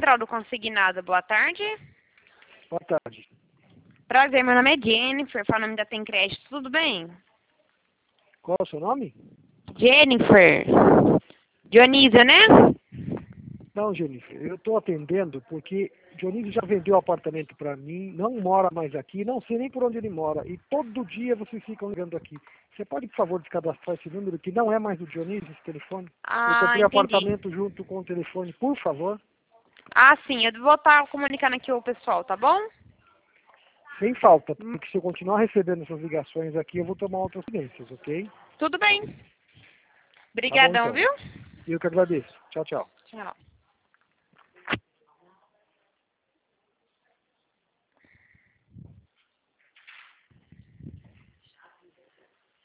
Central do Consignado, boa tarde. Boa tarde. Prazer, meu nome é Jennifer, falando da Tem Crédito, tudo bem? Qual é o seu nome? Jennifer. Dionísio, né? Não, Jennifer, eu estou atendendo porque Dionísio já vendeu o apartamento para mim, não mora mais aqui, não sei nem por onde ele mora, e todo dia vocês ficam ligando aqui. Você pode, por favor, descadastrar esse número, que não é mais do Dionísio, esse telefone? Eu comprei o Entendi. apartamento junto com o telefone, por favor. Sim, eu vou estar comunicando aqui o pessoal, tá bom? Sem falta, porque se eu continuar recebendo essas ligações aqui, eu vou tomar outras providências, ok? Tudo bem. Tá bom, Obrigadão, então. viu? Eu que agradeço. Tchau, tchau. Tchau.